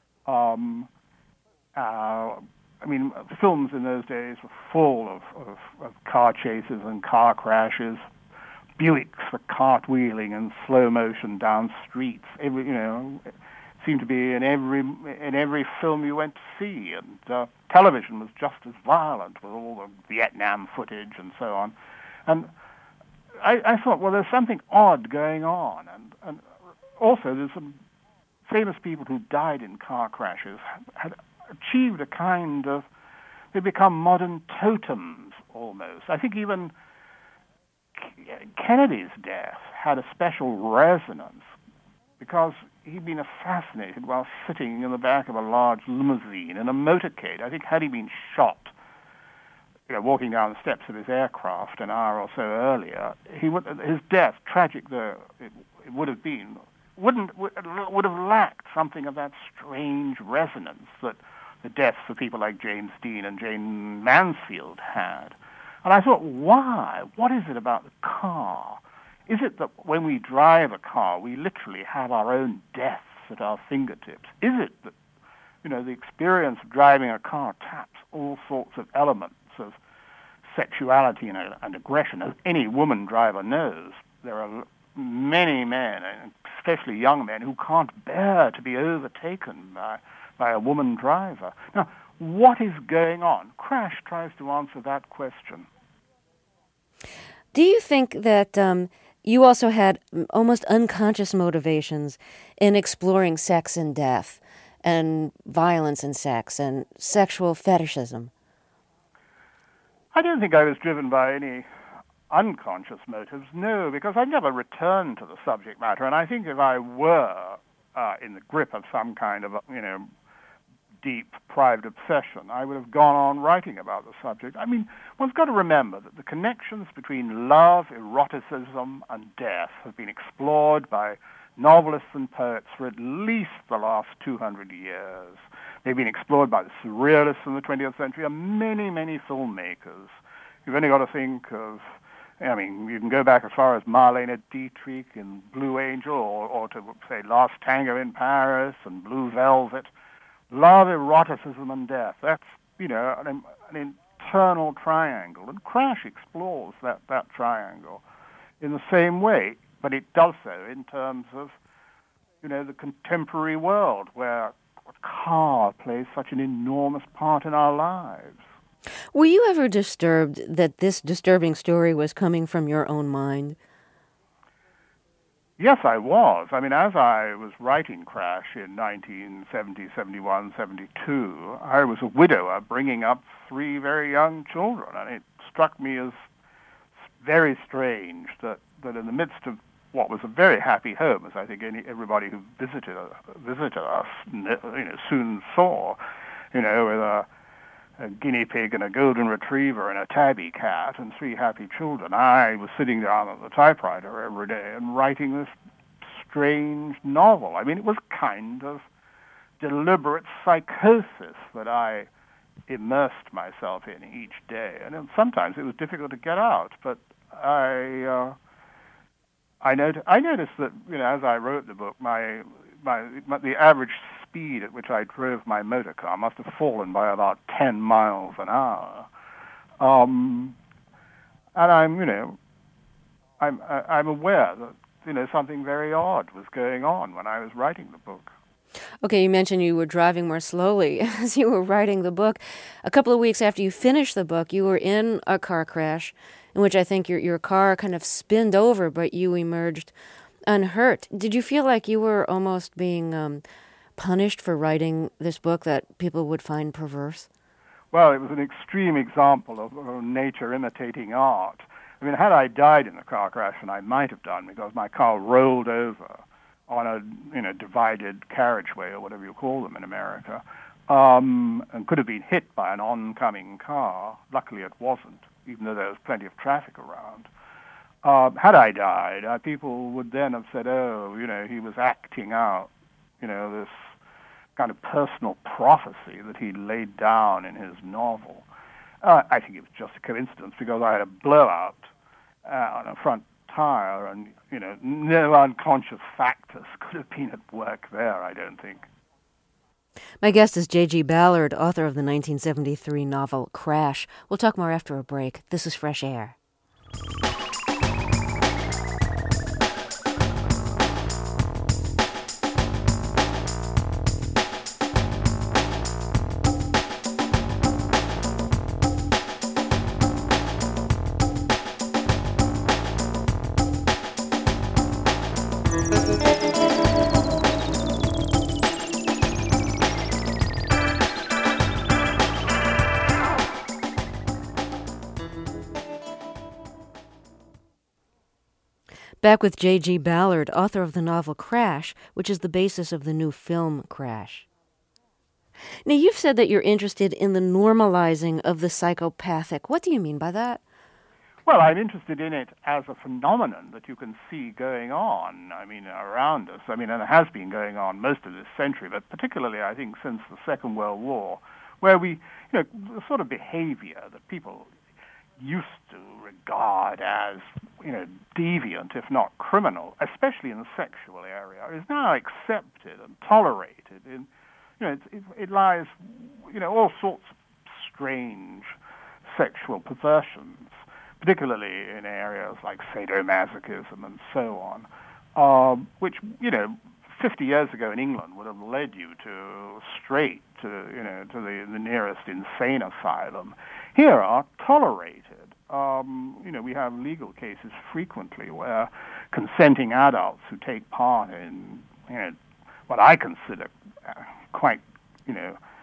Films in those days were full of car chases and car crashes, Buicks for cartwheeling and slow motion down streets. It seemed to be in every film you went to see, and television was just as violent with all the Vietnam footage and so on. And I thought, well, there's something odd going on, and also there's some famous people who died in car crashes had achieved a kind of, they become modern totems almost. I think even Kennedy's death had a special resonance because he'd been assassinated while sitting in the back of a large limousine in a motorcade. I think had he been shot, walking down the steps of his aircraft an hour or so earlier, his death, tragic though it would have been, would have lacked something of that strange resonance that the deaths of people like James Dean and Jane Mansfield had. And I thought, why? What is it about the car? Is it that when we drive a car, we literally have our own deaths at our fingertips? Is it that, the experience of driving a car taps all sorts of elements of sexuality and aggression? As any woman driver knows, there are many men, and especially young men, who can't bear to be overtaken by a woman driver. Now, what is going on? Crash tries to answer that question. Do you think that you also had almost unconscious motivations in exploring sex and death and violence and sex and sexual fetishism? I don't think I was driven by any unconscious motives, no, because I never returned to the subject matter. And I think if I were in the grip of some kind of, deep private obsession, I would have gone on writing about the subject. I mean, one's got to remember that the connections between love, eroticism, and death have been explored by novelists and poets for at least the last 200 years. They've been explored by the surrealists in the 20th century and many, many filmmakers. You've only got to think of, you can go back as far as Marlene Dietrich in Blue Angel or to, say, Last Tango in Paris and Blue Velvet. Love, eroticism, and death. That's, an internal triangle. And Crash explores that triangle in the same way, but it does so in terms of, the contemporary world where a car plays such an enormous part in our lives. Were you ever disturbed that this disturbing story was coming from your own mind? Yes, I was. As I was writing Crash in 1970, 71, 72, I was a widower bringing up 3 very young children, and it struck me as very strange that in the midst of what was a very happy home, as I think everybody who visited us, soon saw, with a guinea pig and a golden retriever and a tabby cat and 3 happy children, I was sitting down at the typewriter every day and writing this strange novel. It was kind of deliberate psychosis that I immersed myself in each day, and sometimes it was difficult to get out. But I noticed that as I wrote the book, the average speed at which I drove my motor car must have fallen by about 10 miles an hour. And I'm aware that, something very odd was going on when I was writing the book. Okay, you mentioned you were driving more slowly as you were writing the book. A couple of weeks after you finished the book, you were in a car crash in which I think your car kind of spinned over, but you emerged unhurt. Did you feel like you were almost being punished for writing this book that people would find perverse? Well, it was an extreme example of nature imitating art. Had I died in the car crash, and I might have done because my car rolled over on a divided carriageway or whatever you call them in America, and could have been hit by an oncoming car. Luckily, it wasn't, even though there was plenty of traffic around. Had I died, people would then have said, he was acting out, this kind of personal prophecy that he laid down in his novel. I think it was just a coincidence because I had a blowout on a front tire and, no unconscious factors could have been at work there, I don't think. My guest is J.G. Ballard, author of the 1973 novel Crash. We'll talk more after a break. This is Fresh Air. Back with J.G. Ballard, author of the novel Crash, which is the basis of the new film Crash. Now, you've said that you're interested in the normalizing of the psychopathic. What do you mean by that? Well, I'm interested in it as a phenomenon that you can see going on, around us. And it has been going on most of this century, but particularly, I think, since the Second World War, where the sort of behavior that people used to regard as, deviant, if not criminal, especially in the sexual area, is now accepted and tolerated. It lies, all sorts of strange sexual perversions, particularly in areas like sadomasochism and so on, which, 50 years ago in England would have led you straight to the nearest insane asylum. Here are tolerated. We have legal cases frequently where consenting adults who take part in, what I consider quite,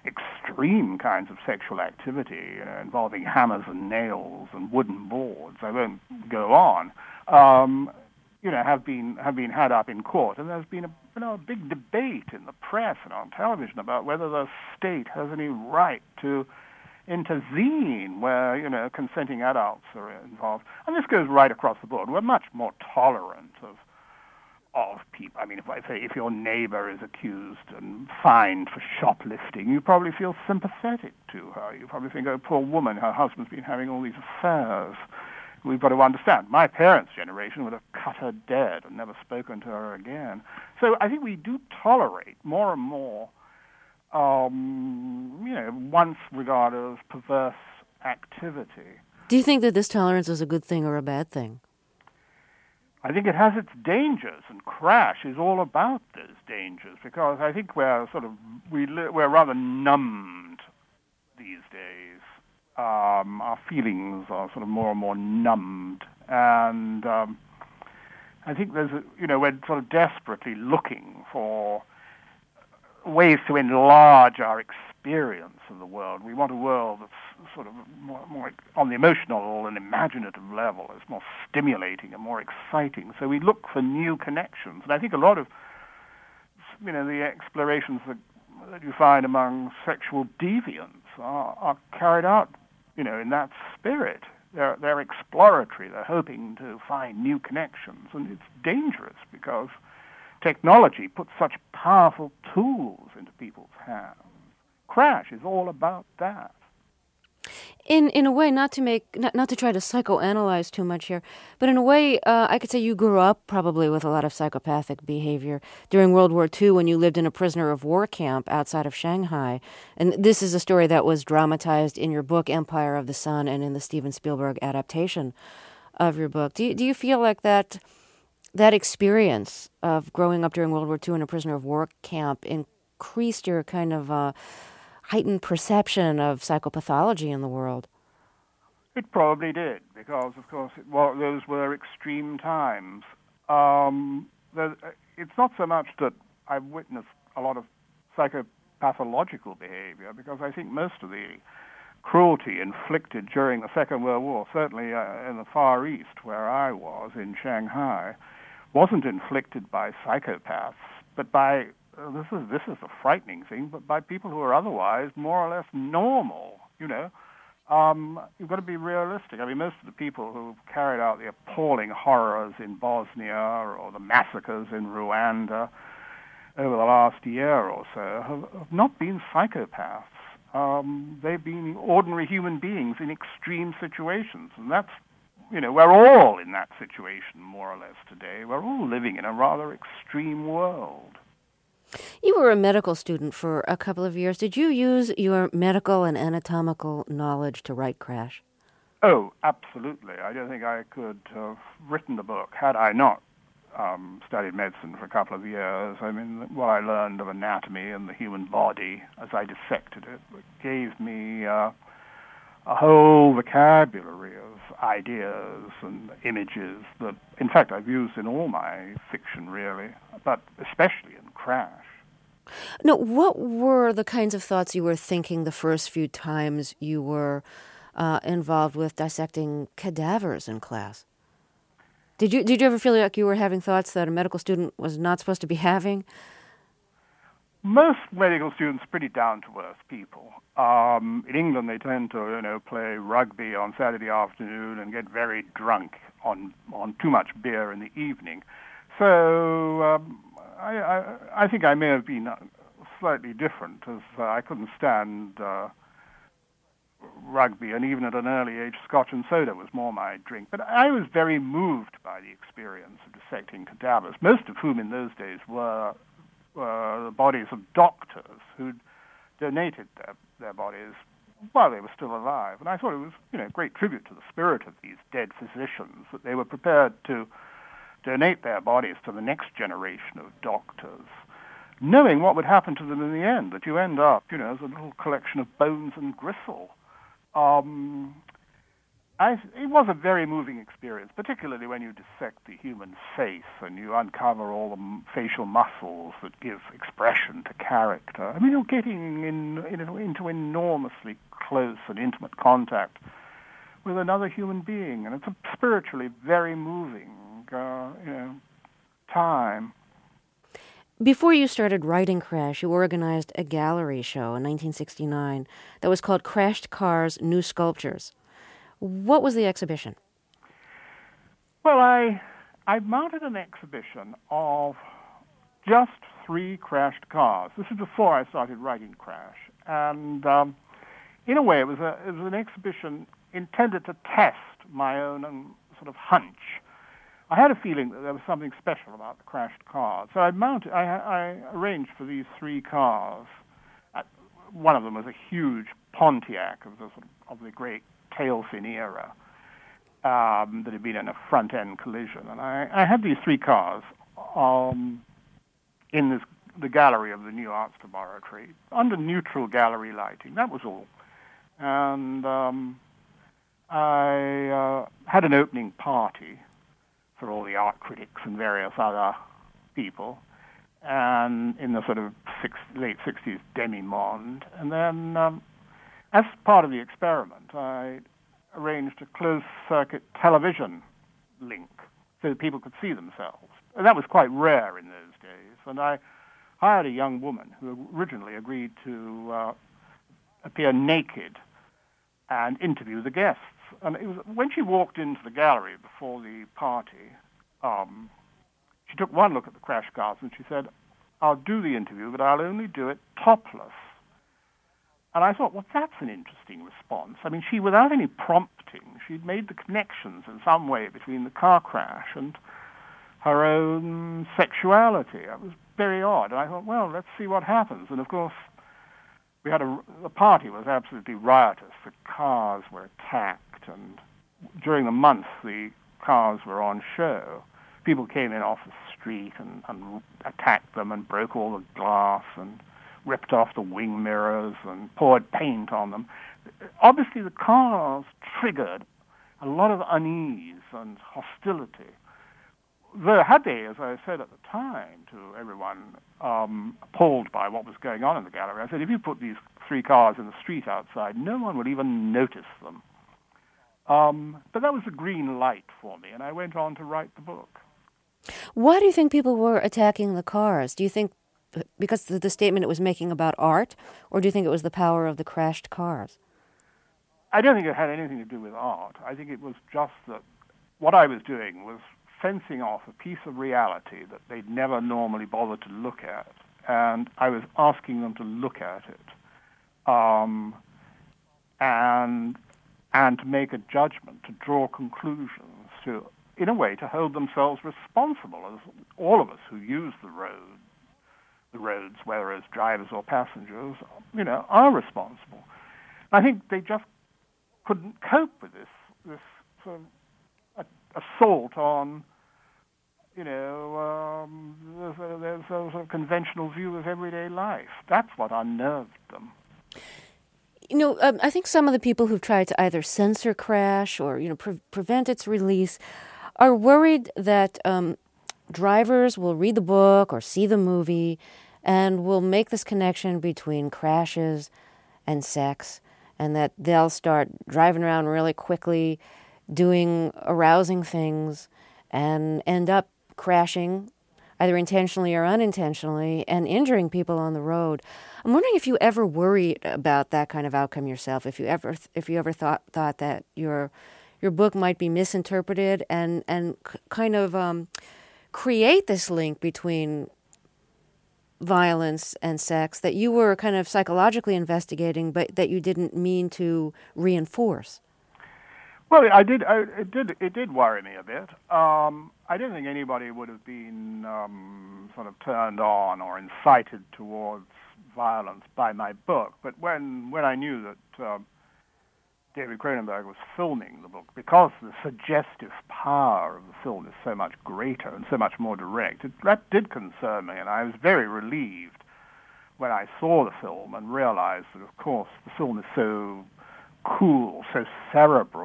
extreme kinds of sexual activity, involving hammers and nails and wooden boards. I won't go on. Have been had up in court, and there's been a big debate in the press and on television about whether the state has any right to intervene where consenting adults are involved. And this goes right across the board. We're much more tolerant of people. I mean, if your neighbor is accused and fined for shoplifting, you probably feel sympathetic to her. You probably think, oh, poor woman, her husband's been having all these affairs. We've got to understand. My parents' generation would have cut her dead and never spoken to her again. So I think we do tolerate more and more, once regarded as perverse activity. Do you think that this tolerance is a good thing or a bad thing? I think it has its dangers, and Crash is all about those dangers, because I think we're rather numbed these days. Our feelings are sort of more and more numbed, and I think we're sort of desperately looking for ways to enlarge our experience of the world. We want a world that's sort of more on the emotional and imaginative level. It's more stimulating and more exciting. So we look for new connections. And I think a lot of, the explorations that you find among sexual deviants are carried out, in that spirit. They're exploratory. They're hoping to find new connections. And it's dangerous because technology puts such powerful tools into people's hands. Crash is all about that. In a way, not to try to psychoanalyze too much here, but in a way, I could say you grew up probably with a lot of psychopathic behavior during World War II when you lived in a prisoner of war camp outside of Shanghai. And this is a story that was dramatized in your book, Empire of the Sun, and in the Steven Spielberg adaptation of your book. Do you feel like that experience of growing up during World War II in a prisoner of war camp increased your kind of heightened perception of psychopathology in the world? It probably did, because, of course, those were extreme times. It's not so much that I've witnessed a lot of psychopathological behavior, because I think most of the cruelty inflicted during the Second World War, certainly in the Far East, where I was, in Shanghai, wasn't inflicted by psychopaths, but by this is a frightening thing, but by people who are otherwise more or less normal, You've got to be realistic. I mean, most of the people who carried out the appalling horrors in Bosnia or the massacres in Rwanda over the last year or so have not been psychopaths. They've been ordinary human beings in extreme situations, and that's, we're all in that situation more or less today. We're all living in a rather extreme world. You were a medical student for a couple of years. Did you use your medical and anatomical knowledge to write Crash? Oh, absolutely. I don't think I could have written the book had I not studied medicine for a couple of years. I mean, what I learned of anatomy and the human body as I dissected it gave me a whole vocabulary of ideas and images that, in fact, I've used in all my fiction, really, but especially in Crash. Now, what were the kinds of thoughts you were thinking the first few times you were involved with dissecting cadavers in class? Did you ever feel like you were having thoughts that a medical student was not supposed to be having? Most medical students are pretty down-to-earth people. In England, they tend to, play rugby on Saturday afternoon and get very drunk on too much beer in the evening. So I think I may have been slightly different, as I couldn't stand rugby, and even at an early age, Scotch and soda was more my drink. But I was very moved by the experience of dissecting cadavers, most of whom in those days were the bodies of doctors who'd donated their bodies while they were still alive. And I thought it was, a great tribute to the spirit of these dead physicians that they were prepared to donate their bodies to the next generation of doctors, knowing what would happen to them in the end, that you end up, as a little collection of bones and gristle. It was a very moving experience, particularly when you dissect the human face and you uncover all the facial muscles that give expression to character. I mean, you're getting into enormously close and intimate contact with another human being, and it's a spiritually very moving, time. Before you started writing Crash, you organized a gallery show in 1969 that was called Crashed Cars, New Sculptures. What was the exhibition? Well, I mounted an exhibition of just 3 crashed cars. This is before I started writing Crash, and in a way, it was an exhibition intended to test my own sort of hunch. I had a feeling that there was something special about the crashed cars, so I arranged for these 3 cars. One of them was a huge Pontiac of the great tail-fin era that had been in a front-end collision. And I had these 3 cars in the gallery of the New Arts Laboratory under neutral gallery lighting. That was all. And I had an opening party for all the art critics and various other people, and in the sort of late 60s demi-monde. And then, as part of the experiment, I arranged a closed-circuit television link so that people could see themselves. And that was quite rare in those days. And I hired a young woman who originally agreed to appear naked and interview the guests. And it was when she walked into the gallery before the party, she took one look at the crash cars and she said, "I'll do the interview, but I'll only do it topless." And I thought, well, that's an interesting response. I mean, she, without any prompting, she'd made the connections in some way between the car crash and her own sexuality. It was very odd. And I thought, well, let's see what happens. And of course, we had the party was absolutely riotous. The cars were attacked, and during the month the cars were on show. People came in off the street and attacked them and broke all the glass and ripped off the wing mirrors and poured paint on them. Obviously, the cars triggered a lot of unease and hostility. Though, had they, as I said at the time to everyone, appalled by what was going on in the gallery, I said, if you put these 3 cars in the street outside, no one would even notice them. But that was a green light for me, and I went on to write the book. Why do you think people were attacking the cars? Do you think because of the statement it was making about art, or do you think it was the power of the crashed cars? I don't think it had anything to do with art. I think it was just that what I was doing was fencing off a piece of reality that they'd never normally bothered to look at, and I was asking them to look at it, and to make a judgment, to draw conclusions, to, in a way, to hold themselves responsible, as all of us who use the roads, whether as drivers or passengers, are responsible. I think they just couldn't cope with this sort of assault on, there's a sort of conventional view of everyday life. That's what unnerved them. I think some of the people who've tried to either censor Crash or, prevent its release are worried that drivers will read the book or see the movie and will make this connection between crashes and sex, and that they'll start driving around really quickly, doing arousing things, and end up crashing, either intentionally or unintentionally, and injuring people on the road. I'm wondering if you ever worried about that kind of outcome yourself, if you ever thought that your book might be misinterpreted and kind of create this link between violence and sex that you were kind of psychologically investigating, but that you didn't mean to reinforce. Well, it did worry me a bit. I don't think anybody would have been sort of turned on or incited towards violence by my book. But when I knew that David Cronenberg was filming the book, because the suggestive power of the film is so much greater and so much more direct, that did concern me, and I was very relieved when I saw the film and realized that, of course, the film is so cool, so cerebral,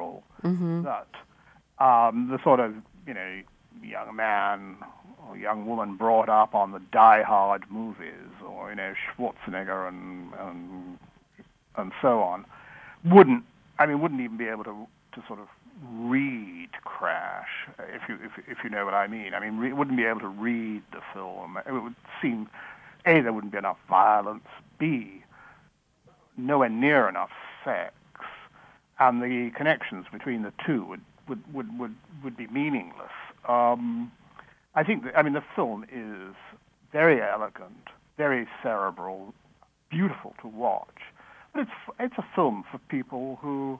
that the sort of, young man or young woman brought up on the Die Hard movies, or, Schwarzenegger and so on, wouldn't even be able to sort of read Crash, if you know what I mean. Wouldn't be able to read the film. It would seem, A, there wouldn't be enough violence, B, nowhere near enough sex, and the connections between the two would be meaningless. I think the film is very elegant, very cerebral, beautiful to watch, but it's a film for people who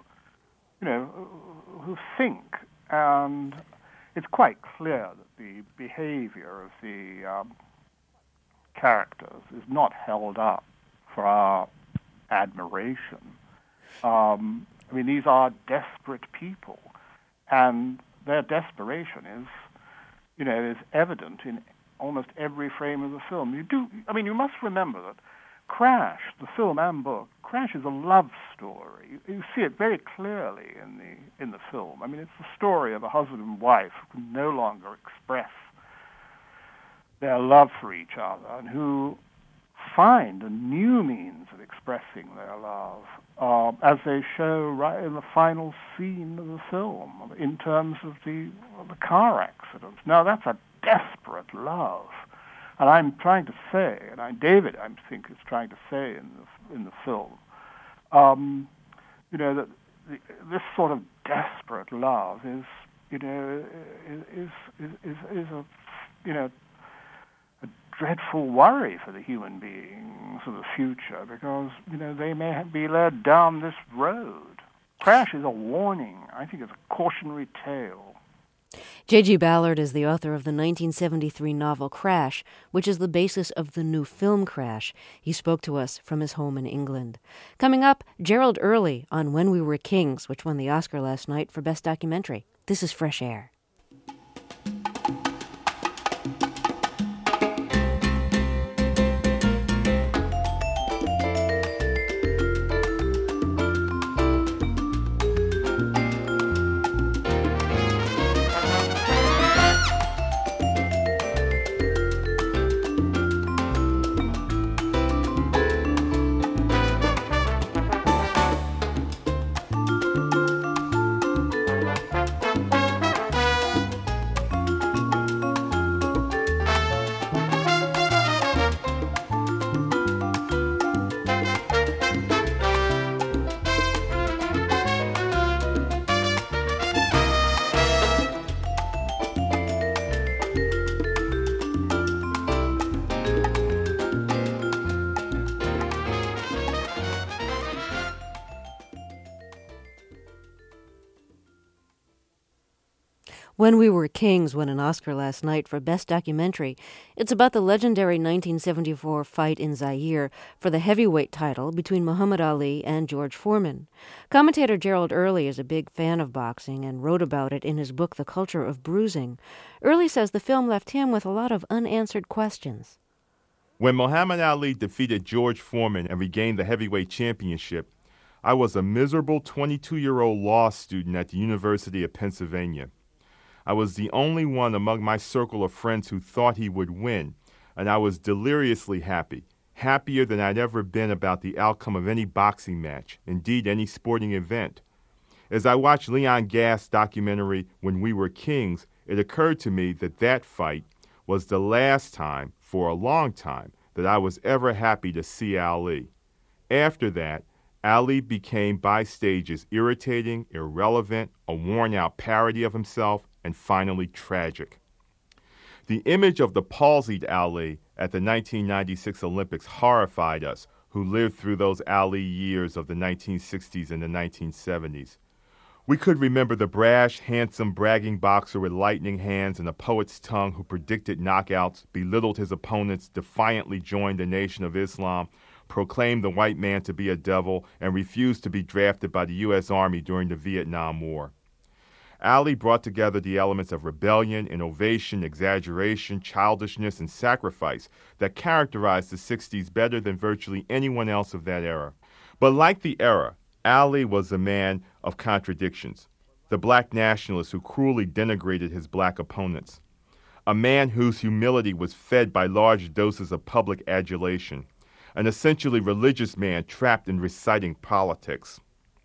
think, and it's quite clear that the behavior of the characters is not held up for our admiration. These are desperate people, and their desperation is evident in almost every frame of the film. You must remember that Crash, the film and book, Crash is a love story. You see it very clearly in the film. It's the story of a husband and wife who can no longer express their love for each other and who find a new means of expressing their love, as they show right in the final scene of the film, in terms of the car accident. Now, that's a desperate love. And I'm trying to say, David, I think, is trying to say in the film, that this sort of desperate love is a dreadful worry for the human beings of the future, because they may be led down this road. Crash is a warning. I think it's a cautionary tale. J.G. Ballard is the author of the 1973 novel Crash, which is the basis of the new film Crash. He spoke to us from his home in England. Coming up, Gerald Early on When We Were Kings, which won the Oscar last night for Best Documentary. This is Fresh Air. When We Were Kings won an Oscar last night for Best Documentary. It's about the legendary 1974 fight in Zaire for the heavyweight title between Muhammad Ali and George Foreman. Commentator Gerald Early is a big fan of boxing and wrote about it in his book The Culture of Bruising. Early says the film left him with a lot of unanswered questions. When Muhammad Ali defeated George Foreman and regained the heavyweight championship, I was a miserable 22-year-old law student at the University of Pennsylvania. I was the only one among my circle of friends who thought he would win, and I was deliriously happy, happier than I'd ever been about the outcome of any boxing match, indeed any sporting event. As I watched Leon Gass's documentary When We Were Kings, it occurred to me that that fight was the last time, for a long time, that I was ever happy to see Ali. After that, Ali became by stages irritating, irrelevant, a worn-out parody of himself, and finally tragic. The image of the palsied Ali at the 1996 Olympics horrified us who lived through those Ali years of the 1960s and the 1970s. We could remember the brash, handsome, bragging boxer with lightning hands and a poet's tongue who predicted knockouts, belittled his opponents, defiantly joined the Nation of Islam, proclaimed the white man to be a devil, and refused to be drafted by the U.S. Army during the Vietnam War. Ali brought together the elements of rebellion, innovation, exaggeration, childishness, and sacrifice that characterized the 60s better than virtually anyone else of that era. But like the era, Ali was a man of contradictions. the black nationalist who cruelly denigrated his black opponents, a man whose humility was fed by large doses of public adulation, an essentially religious man trapped in reciting politics.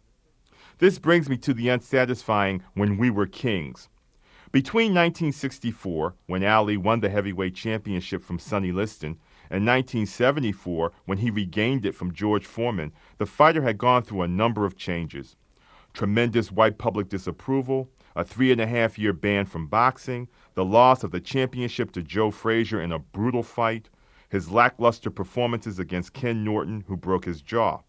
This brings me to the unsatisfying When We Were Kings. Between 1964, when Ali won the heavyweight championship from Sonny Liston, and 1974, when he regained it from George Foreman, the fighter had gone through a number of changes. Tremendous white public disapproval, a 3.5-year ban from boxing, the loss of the championship to Joe Frazier in a brutal fight, his lackluster performances against Ken Norton, who broke his jaw.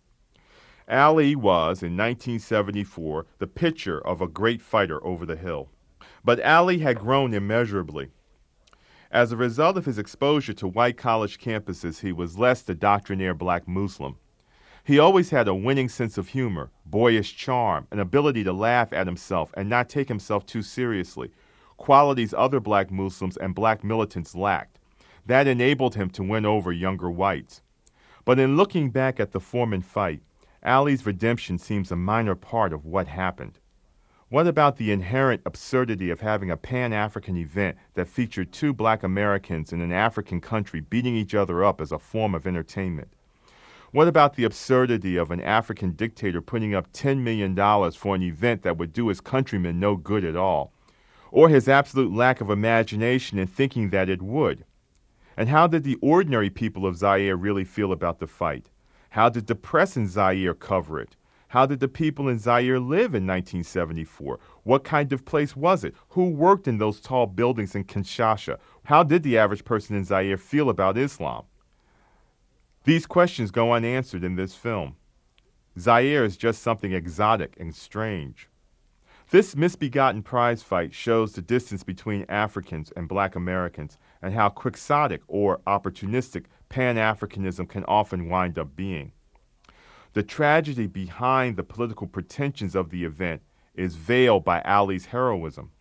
Ali was, in 1974, the picture of a great fighter over the hill. But Ali had grown immeasurably. As a result of his exposure to white college campuses, he was less the doctrinaire black Muslim. He always had a winning sense of humor, boyish charm, an ability to laugh at himself and not take himself too seriously, qualities other black Muslims and black militants lacked. That enabled him to win over younger whites. But in looking back at the Foreman fight, Ali's redemption seems a minor part of what happened. What about the inherent absurdity of having a Pan-African event that featured two black Americans in an African country beating each other up as a form of entertainment? What about the absurdity of an African dictator putting up $10 million for an event that would do his countrymen no good at all? Or his absolute lack of imagination in thinking that it would? And how did the ordinary people of Zaire really feel about the fight? How did the press in Zaire cover it? How did the people in Zaire live in 1974? What kind of place was it? Who worked in those tall buildings in Kinshasa? How did the average person in Zaire feel about Islam? These questions go unanswered in this film. Zaire is just something exotic and strange. This misbegotten prize fight shows the distance between Africans and black Americans and how quixotic or opportunistic Pan-Africanism can often wind up being. The tragedy behind the political pretensions of the event is veiled by Ali's heroism.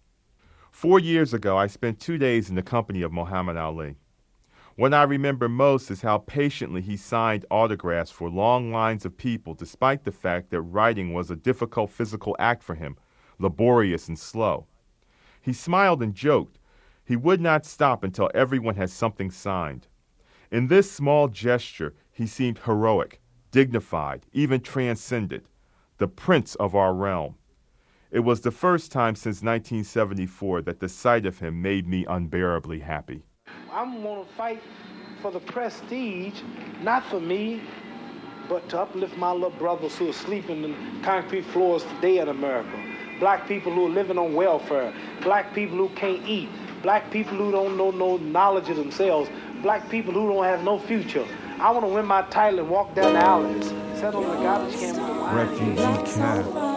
4 years ago, I spent 2 days in the company of Muhammad Ali. What I remember most is how patiently he signed autographs for long lines of people despite the fact that writing was a difficult physical act for him, laborious and slow. He smiled and joked. He would not stop until everyone had something signed. In this small gesture, he seemed heroic, dignified, even transcendent, the prince of our realm. It was the first time since 1974 that the sight of him made me unbearably happy. I'm going to fight for the prestige, not for me, but to uplift my little brothers who are sleeping in concrete floors today in America. Black people who are living on welfare, black people who can't eat, black people who don't know no knowledge of themselves, black people who don't have no future. I want to win my title and walk down the alleys, sit on the garbage can with the wine. Refugee camp.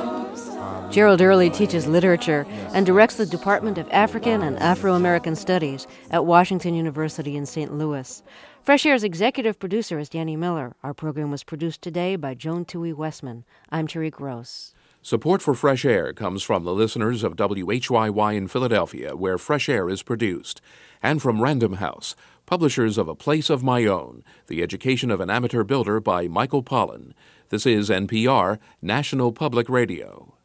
Gerald Early teaches literature and directs the Department of African and Afro-American Studies at Washington University in St. Louis. Fresh Air's executive producer is Danny Miller. Our program was produced today by Joan Toohey Westman. I'm Tariq Rose. Support for Fresh Air comes from the listeners of WHYY in Philadelphia, where Fresh Air is produced, and from Random House, publishers of A Place of My Own, The Education of an Amateur Builder by Michael Pollan. This is NPR, National Public Radio.